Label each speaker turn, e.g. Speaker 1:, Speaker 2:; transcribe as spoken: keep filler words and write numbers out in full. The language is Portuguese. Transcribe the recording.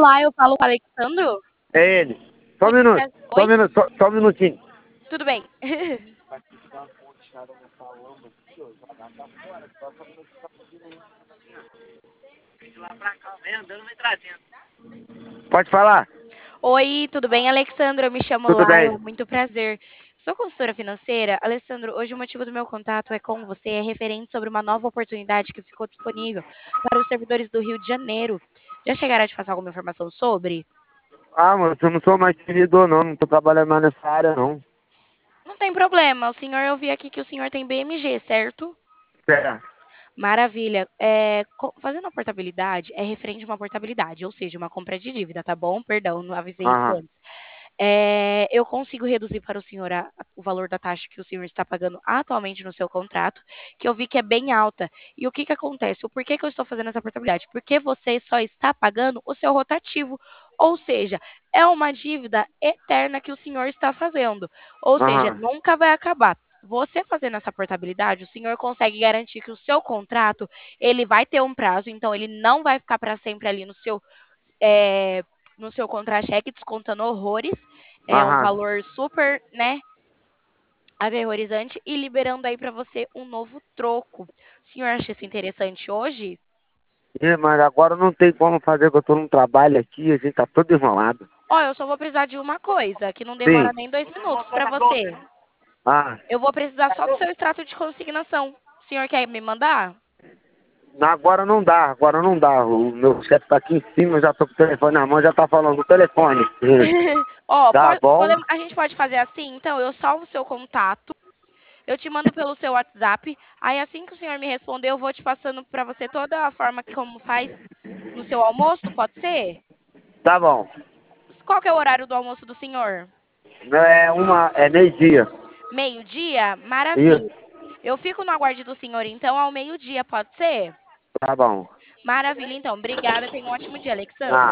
Speaker 1: Olá, eu falo com o Alexandro?
Speaker 2: É ele. Só um
Speaker 1: Muito
Speaker 2: minuto,
Speaker 1: prazer.
Speaker 2: só um
Speaker 1: Oi?
Speaker 2: minuto, só, só um minutinho.
Speaker 1: Tudo bem.
Speaker 2: Pode falar?
Speaker 1: Oi, tudo bem, Alexandro? Eu me chamo
Speaker 2: Tudo
Speaker 1: Laila,
Speaker 2: bem.
Speaker 1: muito prazer. Sou consultora financeira. Alessandro, hoje o motivo do meu contato é com você, é referente sobre uma nova oportunidade que ficou disponível para os servidores do Rio de Janeiro. Já chegaram a te passar alguma informação sobre?
Speaker 2: Ah, mano, eu não sou mais servidor não, não tô trabalhando mais nessa área não.
Speaker 1: Não tem problema, o senhor, eu vi aqui que o senhor tem B M G, certo?
Speaker 2: Certo.
Speaker 1: Maravilha. É, co- fazendo a portabilidade, é referente a uma portabilidade, ou seja, uma compra de dívida, tá bom? Perdão, não avisei isso
Speaker 2: Aham,
Speaker 1: antes. É, eu consigo reduzir para o senhor a- o valor da taxa que o senhor está pagando atualmente no seu contrato, que eu vi que é bem alta. E o que que acontece? O porquê que eu estou fazendo essa portabilidade? Porque você só está pagando o seu rotativo, ou seja, é uma dívida eterna que o senhor está fazendo, ou seja,
Speaker 2: aham,
Speaker 1: nunca vai acabar. Você fazendo essa portabilidade, o senhor consegue garantir que o seu contrato ele vai ter um prazo, então ele não vai ficar para sempre ali no seu é, no seu contra-cheque descontando horrores, é um
Speaker 2: aham.
Speaker 1: valor super, né, aterrorizante e liberando aí para você um novo troco. O senhor acha isso interessante hoje?
Speaker 2: Ih, mas agora não tem como fazer, que eu tô num trabalho aqui, a gente tá todo enrolado.
Speaker 1: Ó, eu só vou precisar de uma coisa, que não demora
Speaker 2: Sim.
Speaker 1: nem dois minutos para você.
Speaker 2: Ah,
Speaker 1: Eu vou precisar só do seu extrato de consignação. O senhor quer me mandar?
Speaker 2: agora não dá, agora não dá. O meu chefe tá aqui em cima, eu já tô com o telefone na mão, já tá falando no telefone. Hum.
Speaker 1: Ó,
Speaker 2: Tá
Speaker 1: pode,
Speaker 2: bom?
Speaker 1: podemos- a gente pode fazer assim, então eu salvo o seu contato, eu te mando pelo seu WhatsApp, aí assim que o senhor me responder, eu vou te passando para você toda a forma que como faz no seu almoço, pode ser?
Speaker 2: Tá bom.
Speaker 1: Qual que é o horário do almoço do senhor?
Speaker 2: É uma, é meio-dia.
Speaker 1: Meio-dia? Maravilha.
Speaker 2: Isso,
Speaker 1: Eu fico no aguardo do senhor, então, ao meio-dia, pode ser?
Speaker 2: tá bom.
Speaker 1: Maravilha, então. Obrigada. Tenha um ótimo dia,
Speaker 2: Ah.
Speaker 1: Alexandre.